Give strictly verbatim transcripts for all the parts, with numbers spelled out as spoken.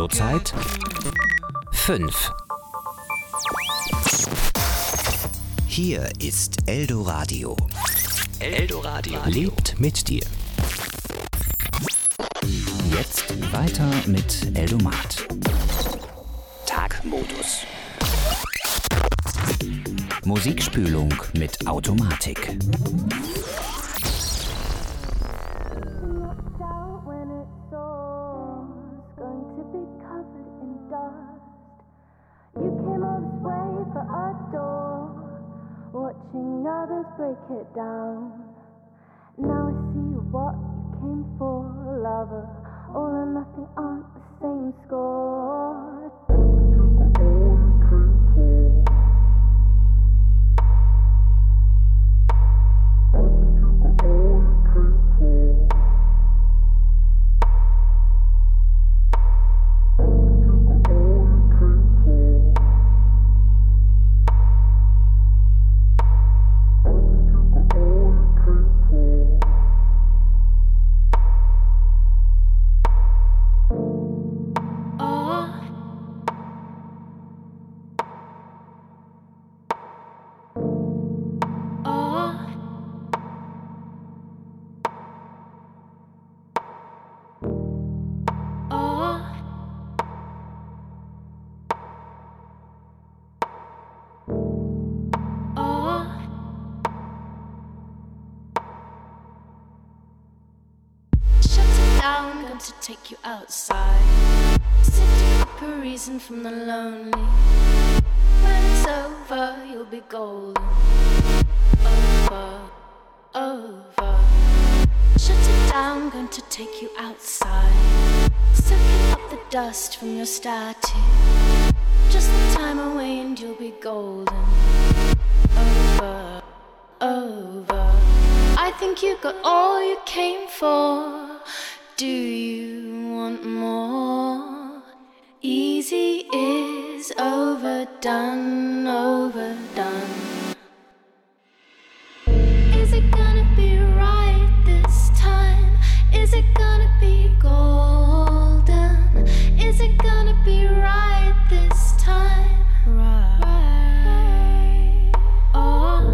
Uhrzeit fünf. Hier ist Eldoradio. Eldoradio lebt mit dir. Jetzt weiter mit Eldomat. Tagmodus. Musikspülung mit Automatik. Watching others break it down. Now I see what you came for, lover. All or nothing aren't the same score. To take you outside, setting up a reason from the lonely. When it's over, you'll be golden. Over, over. Shut it down, going to take you outside, soaking up the dust from your static. Just the time away and you'll be golden. Over, over. I think you got all you came for. Do you want more? Easy is overdone, overdone. Is it gonna be right this time? Is it gonna be golden? Is it gonna be right this time? Right, right. Oh.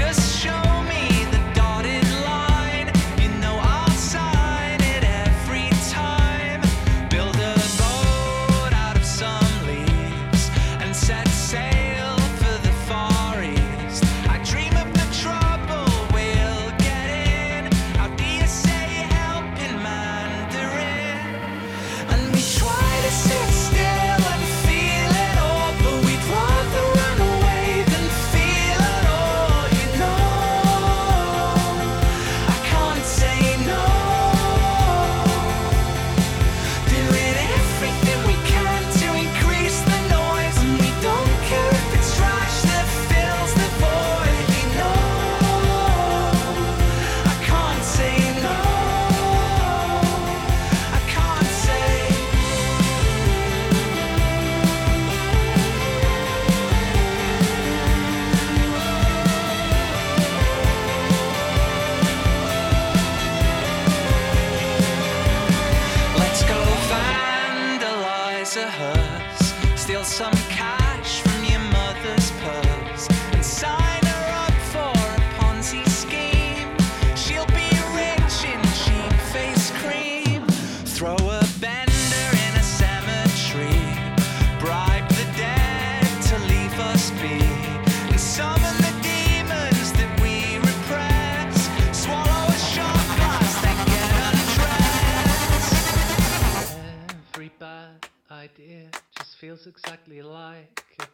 Show me the dotted line. You know I'll sign it every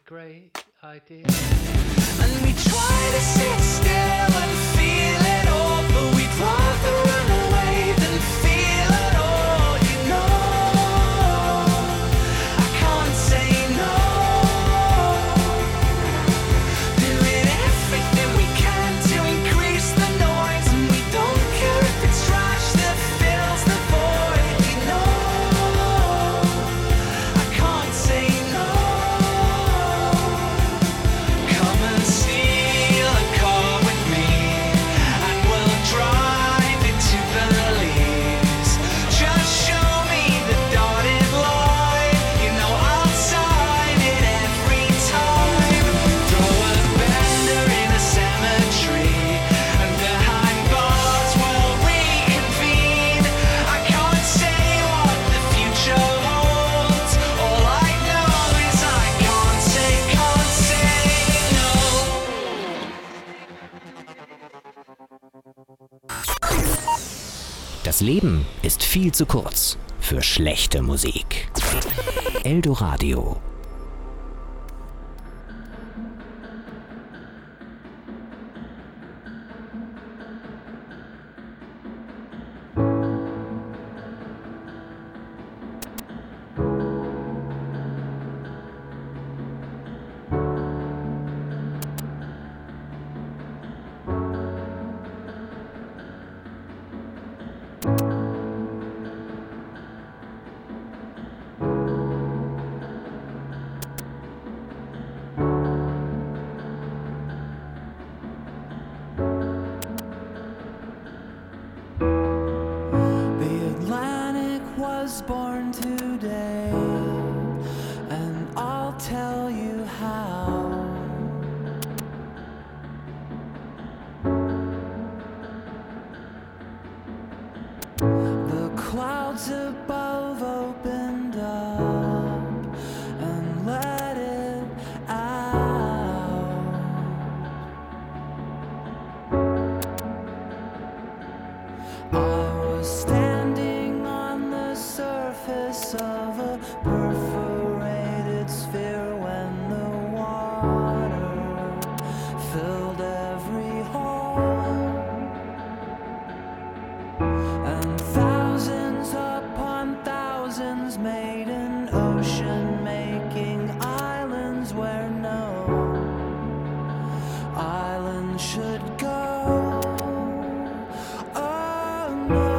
great idea. And we try to sit still and feel it all, but we'd rather run away than feel it all, you know. I can't say no. Doing everything we can to increase the noise, and we don't care if it's trash that fills the void, you know. I can't say no. Come and steal a car with me, and we'll drive it to Belize. Just show me the dotted line, you know I'll sign it every time. Throw a bender in a cemetery, and behind bars we'll reconvene. I can't say what the future holds. All I know is I can't say, can't say no. Das Leben ist viel zu kurz für schlechte Musik. Eldoradio. The Atlantic was born today, and I'll tell you how. The clouds above opened up and let it out. I was standing on the surface of a perforated sphere when the water filled every hole, and thousands upon thousands made an ocean, making islands where no island should go. Oh no.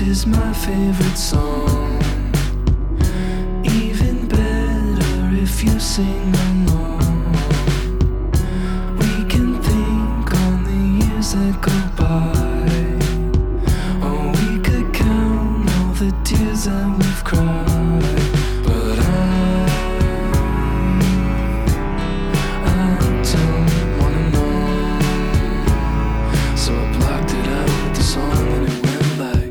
is my favorite song. Even better if you sing along. We can think on the years that go by. Or we could count all the tears that we've cried. But I, I don't wanna know. So I blocked it out with the song and it went like.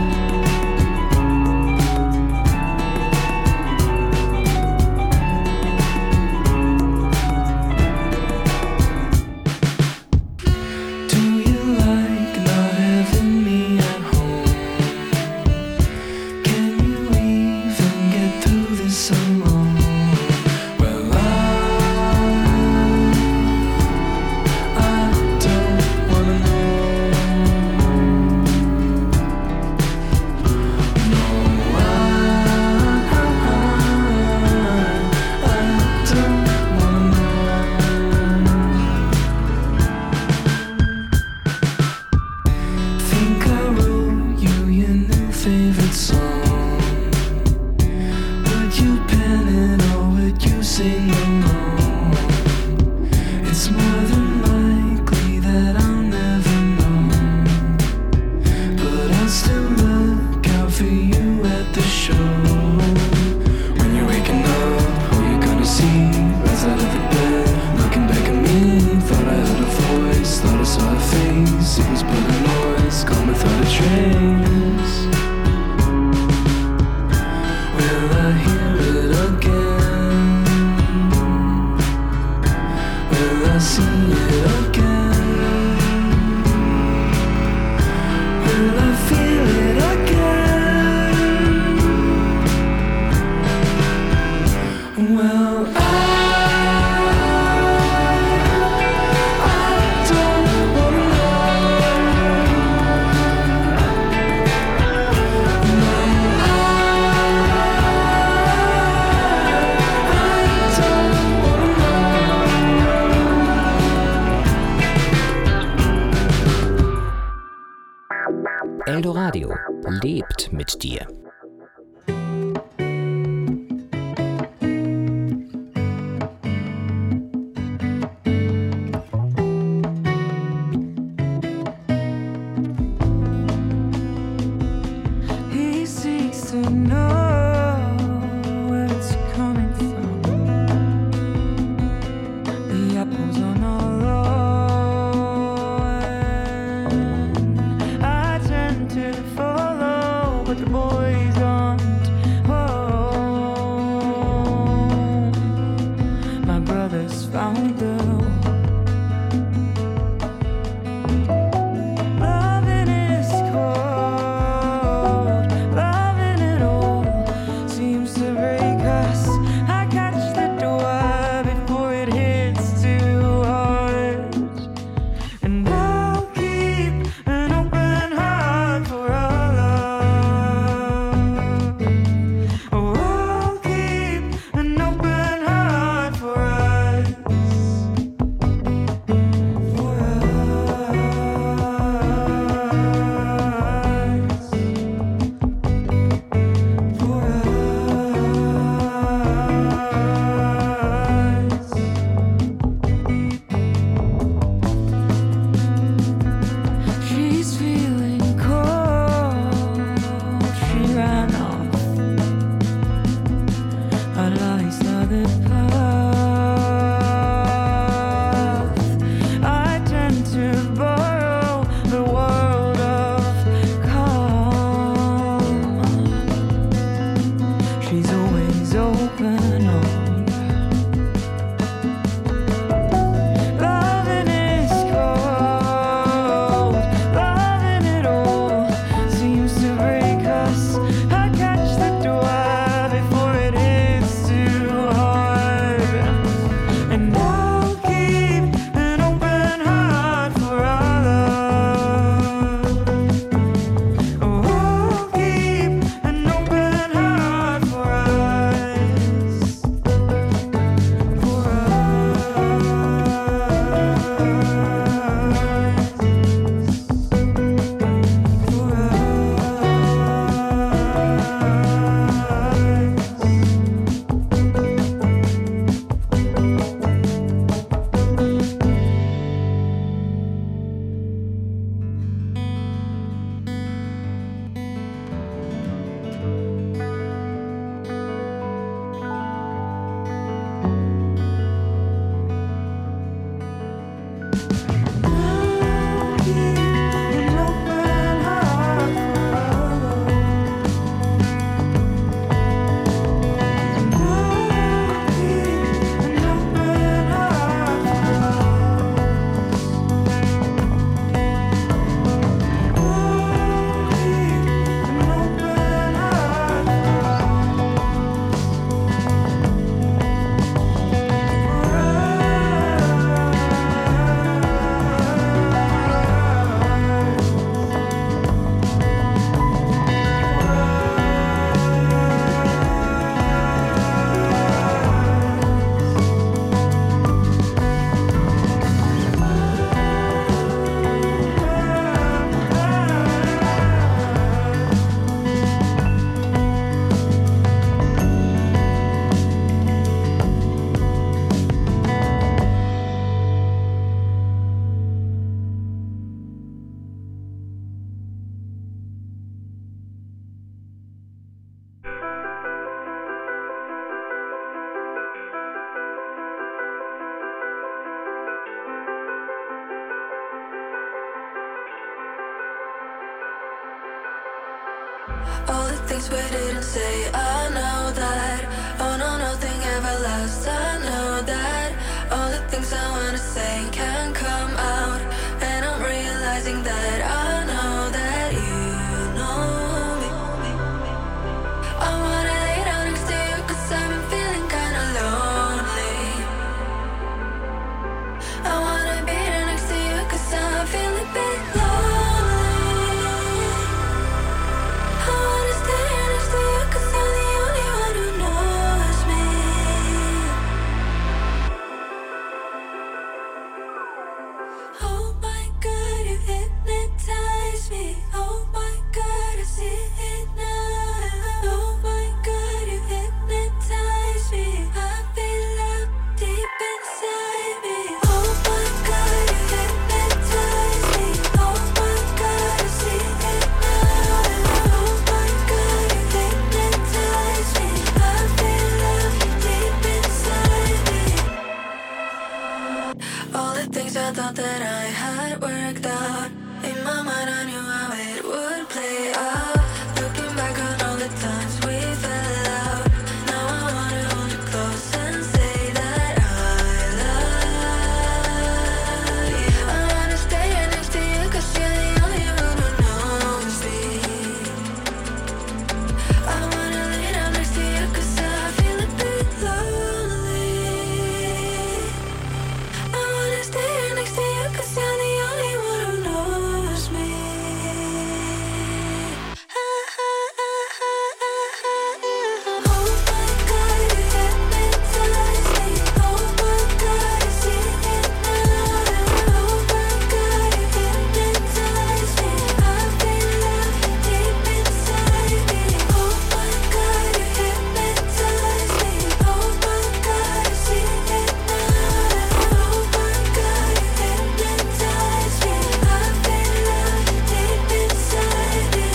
Eldoradio lebt mit dir. Love things we didn't say. I know that. Oh no, nothing ever lasts. I know that. All the things I wanna say can't come out, and I'm realizing that I know that you know me. I wanna lay down next to you 'cause I've been feeling kinda lonely. I wanna be there next to you 'cause I feel a bit lonely. I wanna stay here next to you 'cause you're the only one who knows me. Oh my God, you hypnotize me. Oh my God, I see it now. Oh my God, you hypnotize me. I feel love deep inside me. Oh my God, you hypnotize me. Oh my God, I see it now. Oh my God, you hypnotize me. I feel love deep inside me. All the things I thought that I had worked out, in my mind I knew how it would play out. Looking back on all the times we fell out, now I wanna hold you close and say that I love you. I wanna stay here next to you 'cause you're the only one who knows me. I wanna lay down next to you 'cause I feel a bit lonely. I wanna stay here next to you 'cause you're the only one who knows me. Oh my God, you hypnotize me. Oh my God, I see it now. Oh my God, you hypnotize me. I feel love deep inside me. Oh my God, you hypnotize me. Oh my God, I see it now. Oh my God, you hypnotize me. I feel love deep inside me.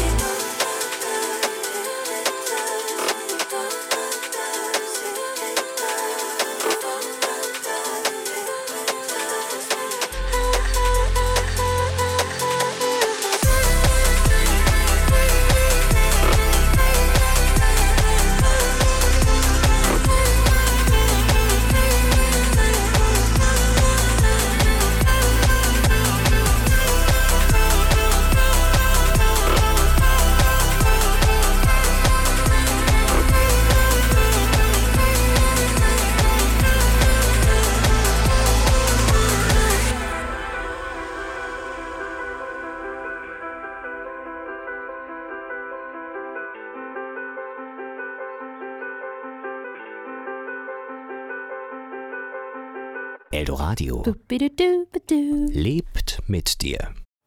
Eldoradio Boop-a-doo-doo-ba-doo. lebt mit dir.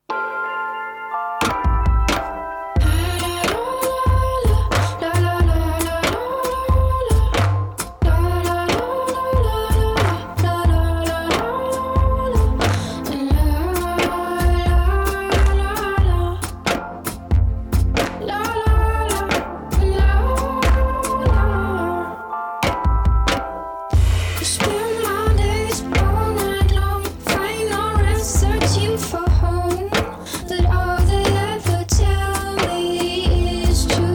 Spend my days all night long, find no rest, searching for home. But all they ever tell me is to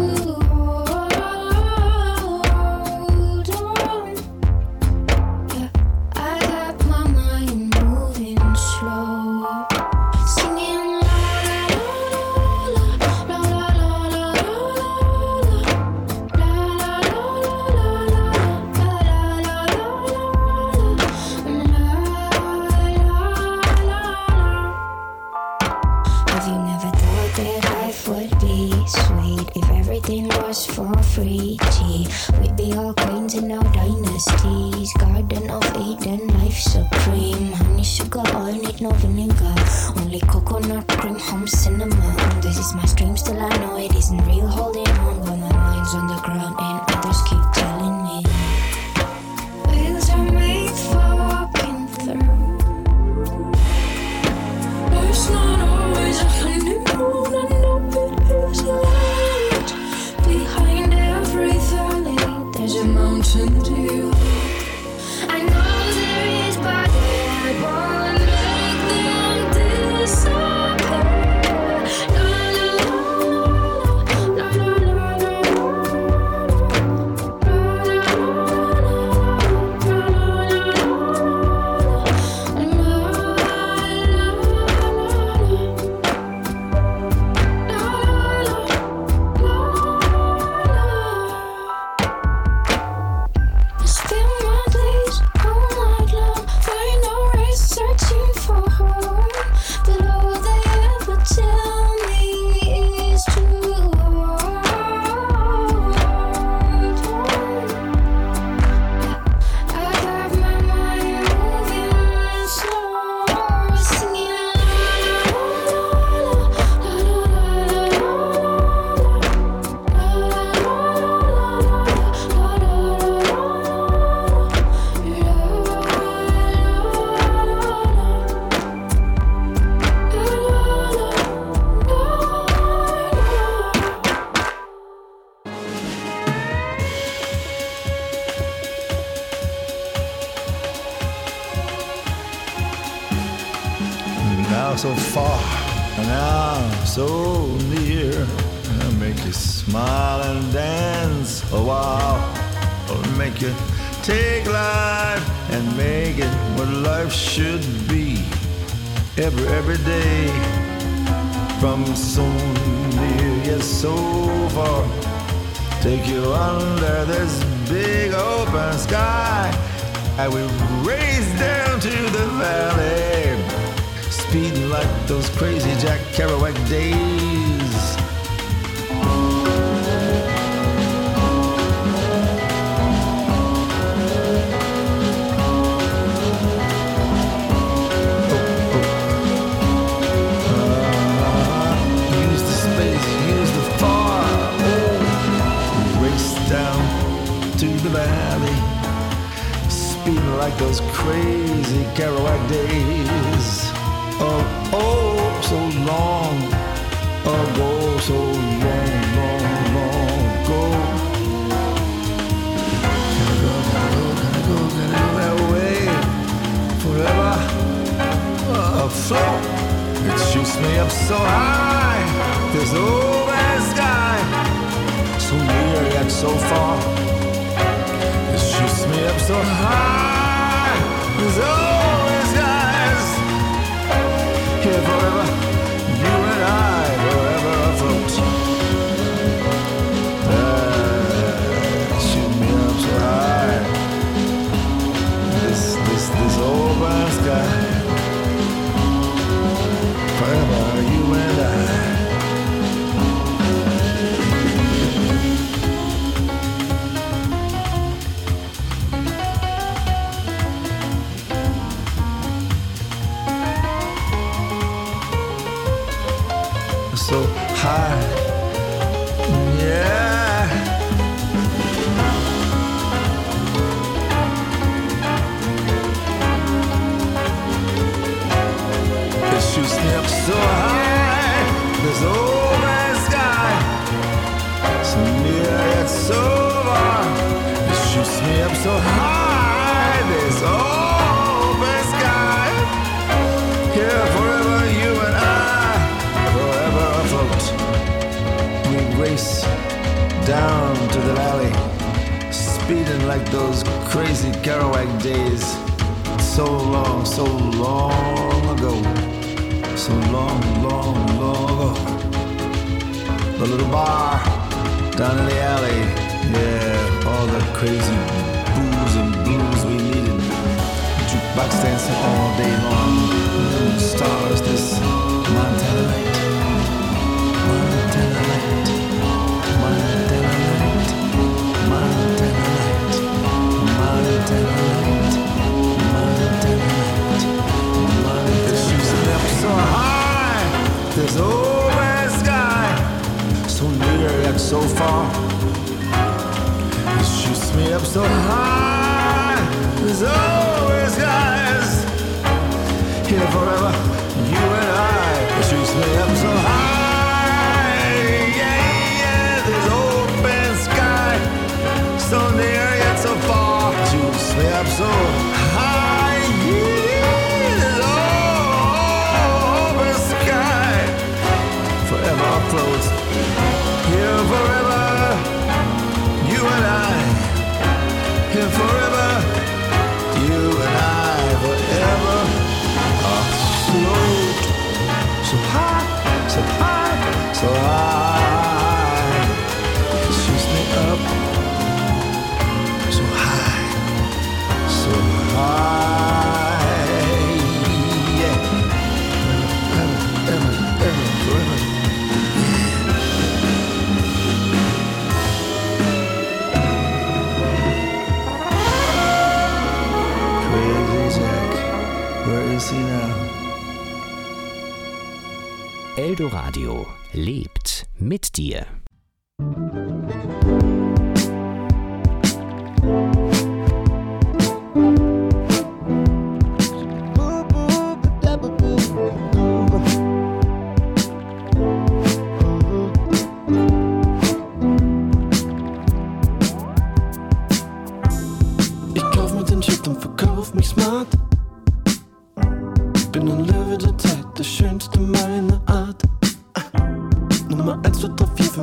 hold on. Yeah, I got my mind moving slow, singing la la la la la la la la Have you never thought that life would be sweet if everything was for free? Gee, we'd be all queens and no dynasties. Garden of Eden, life supreme. Honey, sugar, oil, need no vinegar. Only coconut cream, home cinema. This is my stream, still I know it isn't real. Holding on, but my mind's on the ground and others keep telling me wheels are made for walking through. It's not always a honeymoon, I know it is light. Behind every valley, there's a mountain dew. I know there is, but I won't make them disappear. La la la la la la la la. so far, now so near. I'll make you smile and dance a while. I'll make you take life and make it what life should be. Every, every day, from so near yet so far. Take you under this big open sky. I will race down to the valley, speeding like those crazy Jack Kerouac days. Like those crazy Kerouac days. Oh, oh, so long ago, so long, long, long ago. Can I go, can I go, can I go, can I go that way forever? Uh, afloat, it shoots me up so high. This open sky, so near yet so far. It shoots me up so high. There's always guys here forever, you and I forever afloat. Uh, shoot me up so high. This, this, this open sky. Forever, you and I. So high, yeah. It shoots me up so high, this open sky, so near yet so far. It shoots me up so high, this open sky. Here forever, you and I. We race down to the valley, speeding like those crazy Kerouac days. So long, so long ago, so long, long, long ago. The little bar down in the alley, yeah, all the crazy booze and blues we needed. Jukebox dancing all day long, moon stars this Montana night. Montana night, Montana night, Montana night, Montana night, Montana night, Montana. It shoots me up so high, this open sky, so near yet so far. It shoots me up so high, this open skies. Here forever, you and I. It shoots me up so high. So near yet so far, shoots me up so high, yeah, this open sky, forever afloat, here forever, you and I, here forever, you and I, forever afloat, so high, so high, so high, it shoots me up. Eldoradio lebt mit dir. Ich kauf mit den Shit und verkauf mich smart. Bin ein Löwe der Zeit, der schön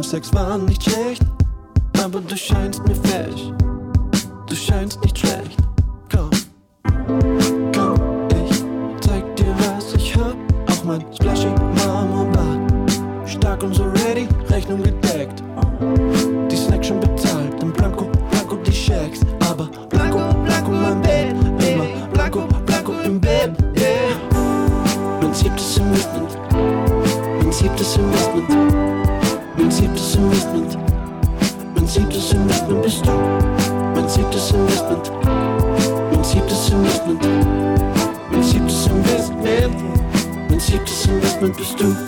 Sex war nicht schlecht, aber du scheinst mir fesch. Du scheinst nicht schlecht. Komm, komm, ich zeig dir, was ich hab. Auch mein splashy Marmorbad. Stark und so ready, Rechnung gedeckt. Die Snacks schon bezahlt, im Blanco, Blanco die Shacks. Aber Blanco, Blanco mein Bett. Immer Blanco, Blanco im Bett, yeah. Mein siebtes Investment. Mein siebtes Investment. Mein siebtes Investment. Mein siebtes Investment bist du. Mein siebtes Investment. Mein siebtes Investment. Mein siebtes Investment. Mein siebtes Investment bist du.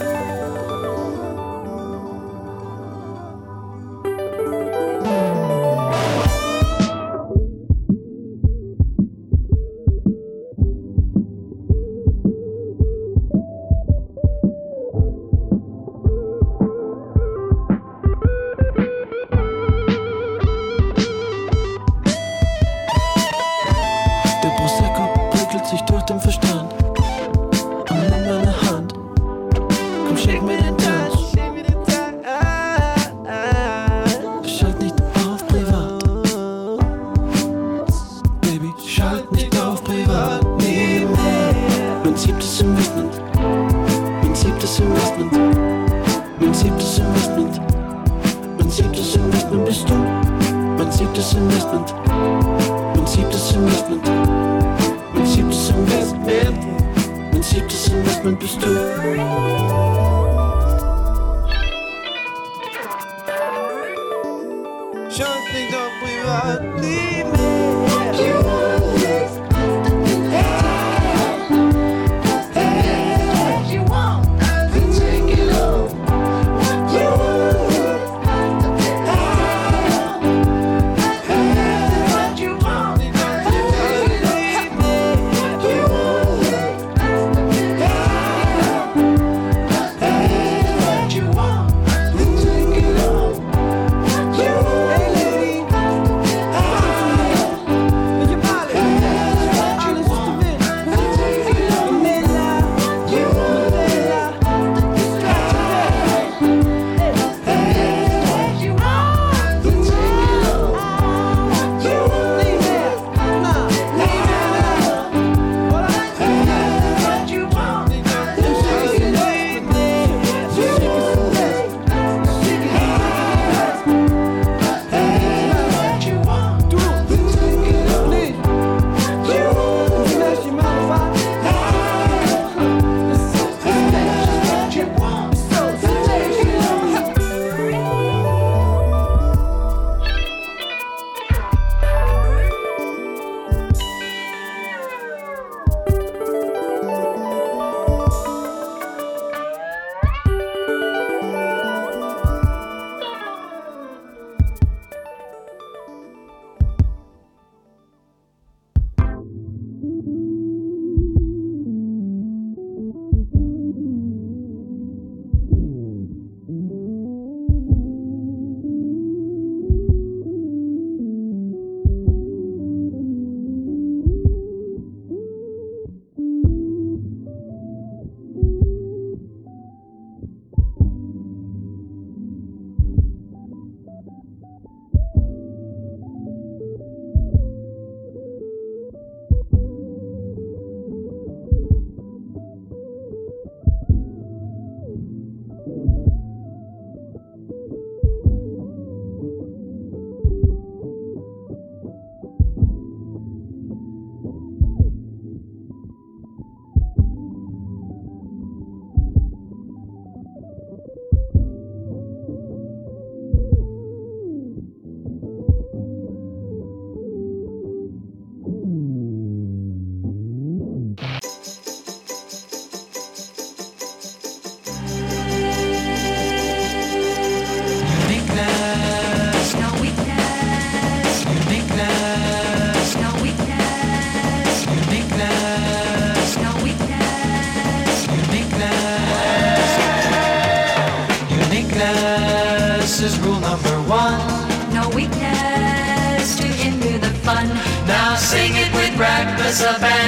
This is rule number one. No weakness to hinder the fun. Now sing it with breakfast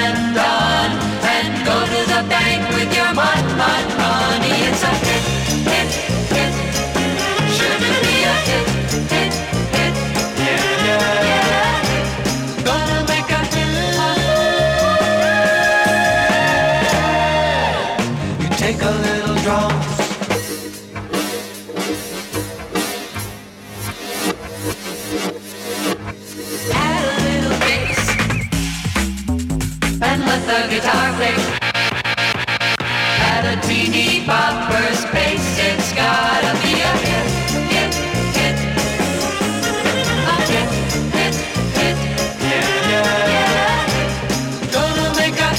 abandon and go to the bank with your mud, mud money. It's a hit, hit, hit. Sugar Add a little bass and let the guitar play. Add a teeny bopper's bass. It's gotta be a hit, hit, hit. A hit, hit, hit. Yeah, yeah, Yeah. gonna make a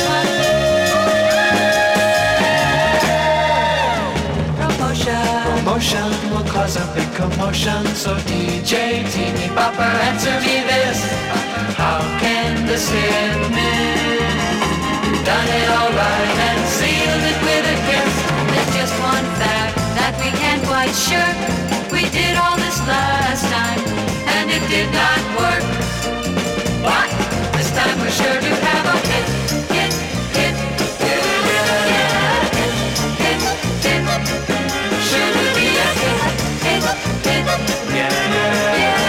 Promotion. promotion will cause a big commotion. So D J, teeny bopper, answer me this: how can this hit miss? Done it all right and sealed it with a kiss. There's just one fact that we can't quite sure. We did all this last time and it did not work. But this time we're sure to have a hit, hit, hit. Yeah, hit, hit, hit. Sure to be a hit, hit, hit. Yeah, yeah. Yeah.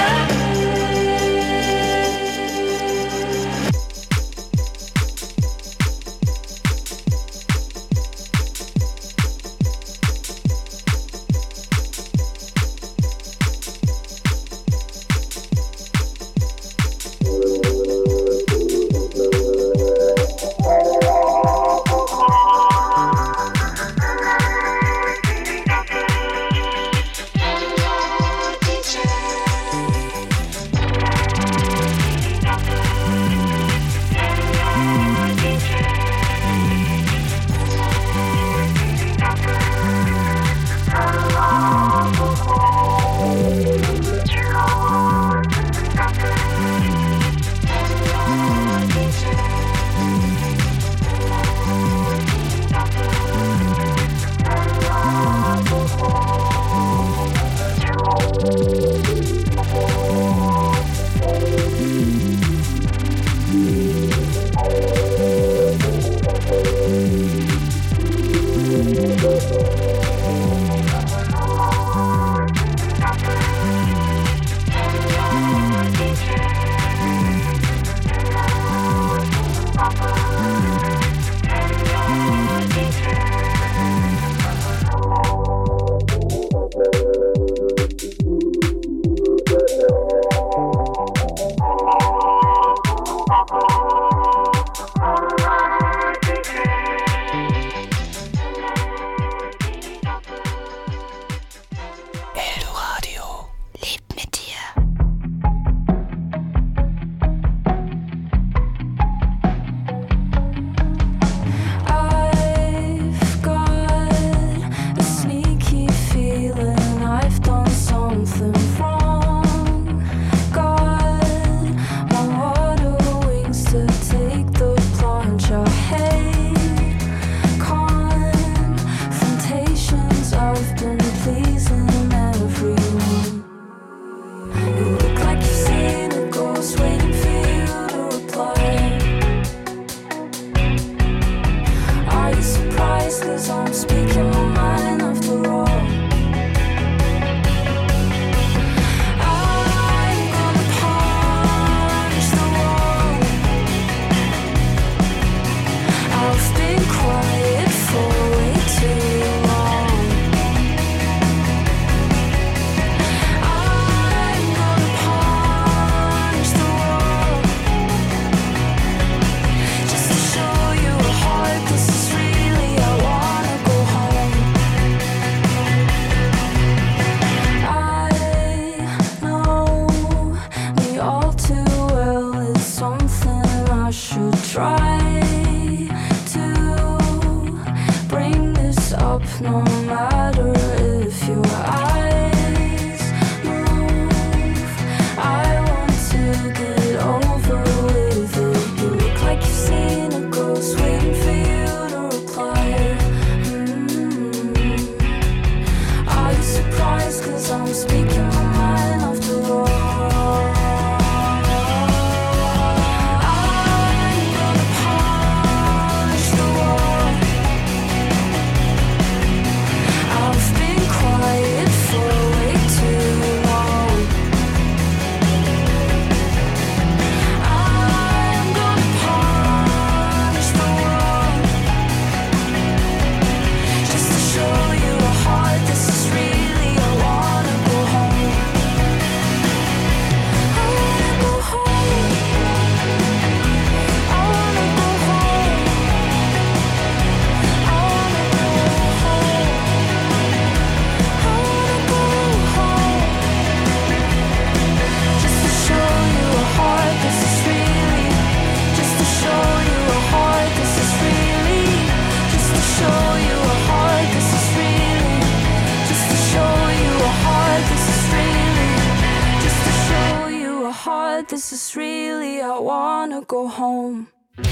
but this is really, I wanna go home.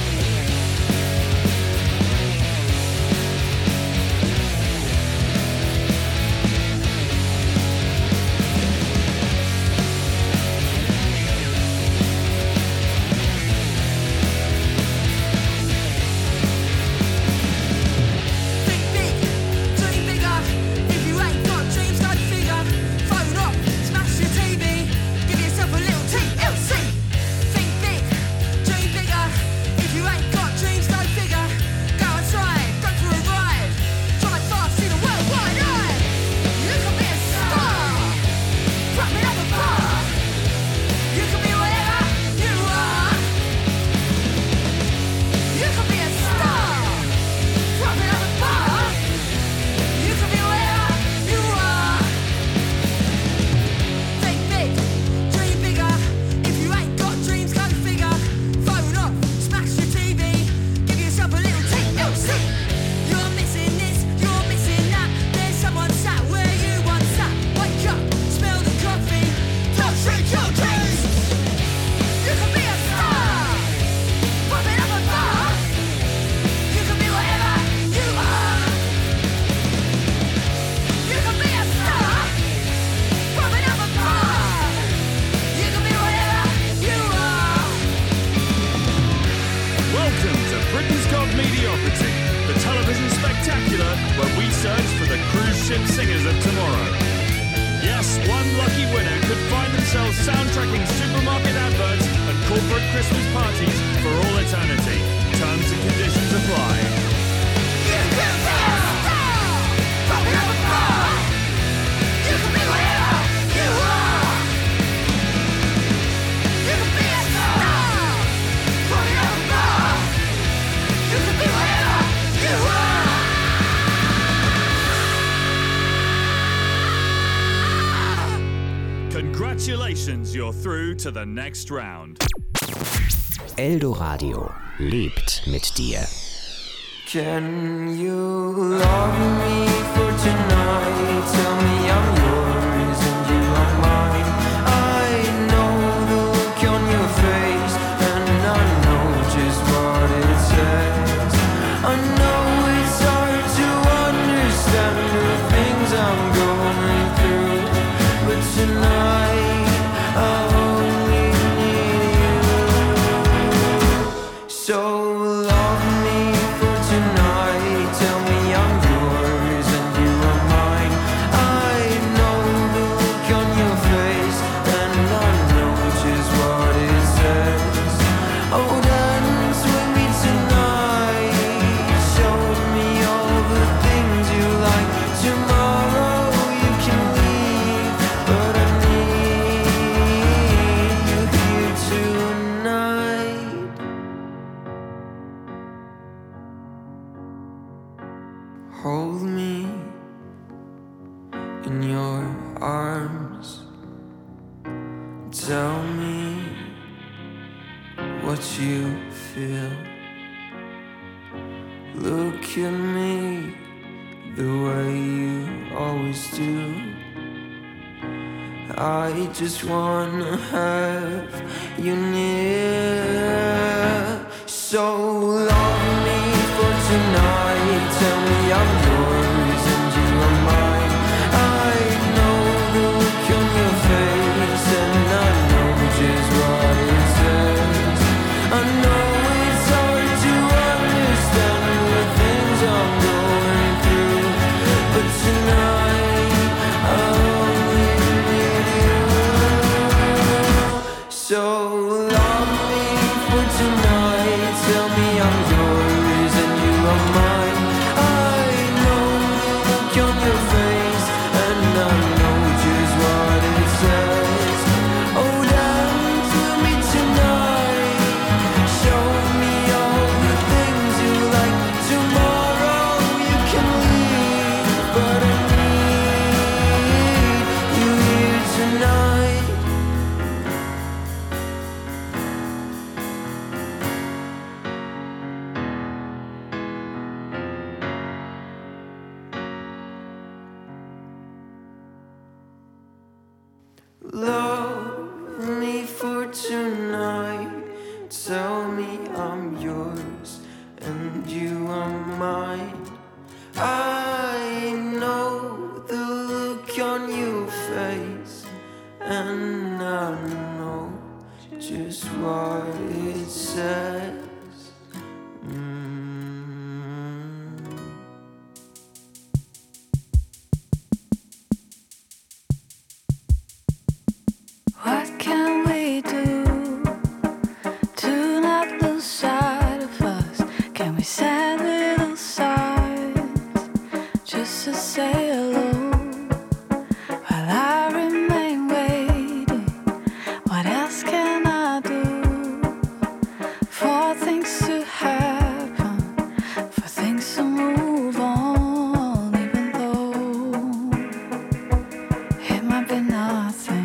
Congratulations, you're through to the next round. Eldoradio lebt mit dir. Can you love me for tonight? Tell me I'm yours and you are mine. I know the look on your face, and I know just what it says. I know it's hard to understand the things I'm going through, but tonight I only need you. So love me for tonight. Tell me I'm yours and you are mine. I know the look on your face, and I know just what it says. Oh, dance with me tonight. Show me all the things you like. Tomorrow you can leave, but I need you here tonight. Hold me in your arms. Tell me what you feel. Look at me the way you always do. I just wanna have you near. So love me for tonight. Tell me I'm yours and you are mine. I know the look on your face, and I know just what it says. I know it's hard to understand the things I'm going through, but tonight I only need you. So love me for tonight. Tell me I'm yours and you are mine. and I know just what it says. What can we do to not lose sight of us? Can we send little signs just to say hello? While I remain waiting, what else can I do for things to happen, for things to move on, even though it might be nothing.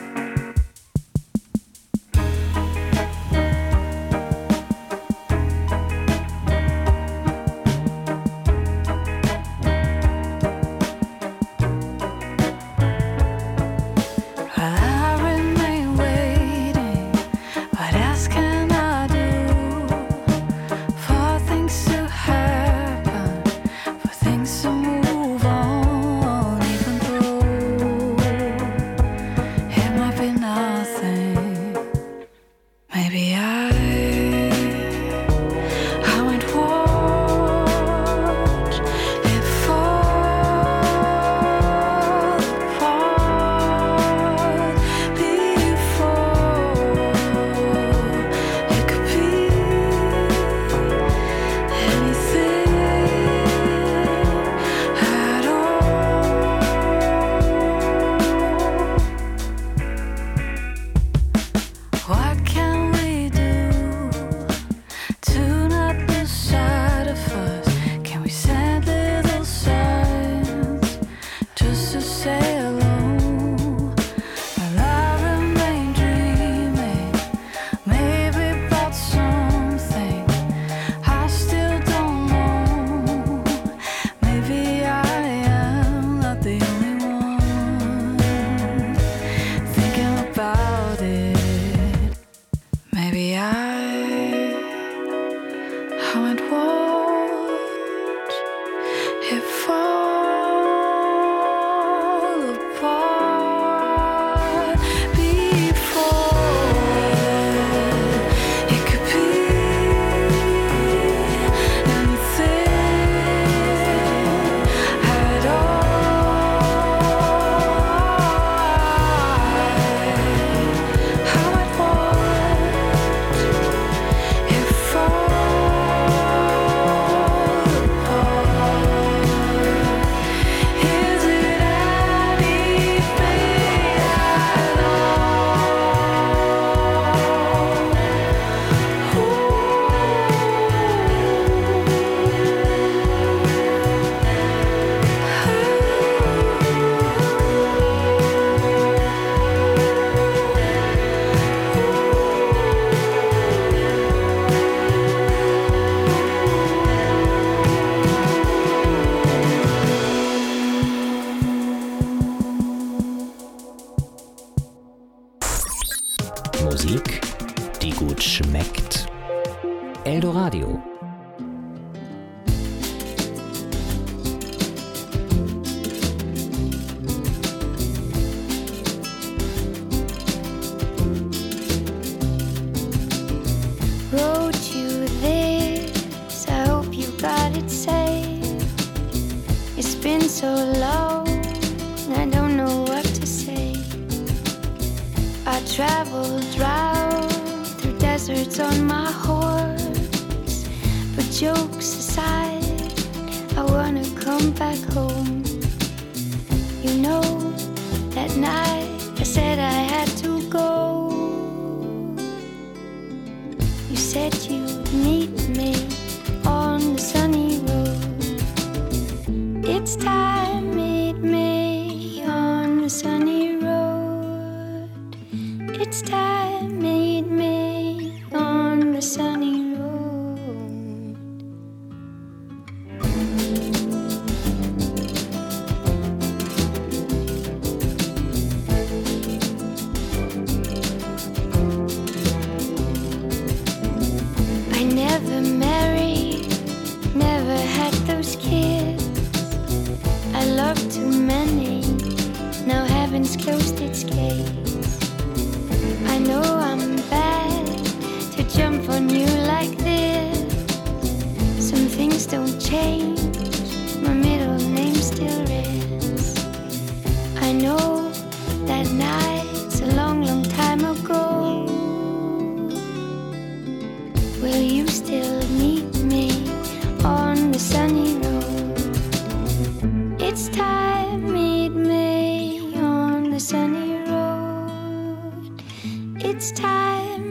Maybe I, I went watch it fall apart before it could be anything at all. What can we do to not lose sight of us? Can we send little signs just to say hello? While I remain dreaming, maybe about something I still don't know. Maybe I am not the only one thinking about it. Maybe I, I went watch it fall apart before it could be anything at all. I went watch it fall apart. Is it anything at Musik, die gut schmeckt. Eldoradio. Wrote you this, I hope you got it safe. It's been so long, I don't know what to say. I traveled round through deserts on my horse, but jokes aside, I wanna come back home. You know, that night I said I had to go. You said you'd meet me on the sunny road. It's time, meet me on the sunny road. It's time, meet me on the sunny road. I never married, never had those kids. I loved too many, now heaven's closed its gates. I know I'm bad to jump on you like this. Some things don't change, my middle name still is. I know that night's a long, long time ago. Will you still meet me on the sunny road? It's time, meet me on the sunny road. It's time,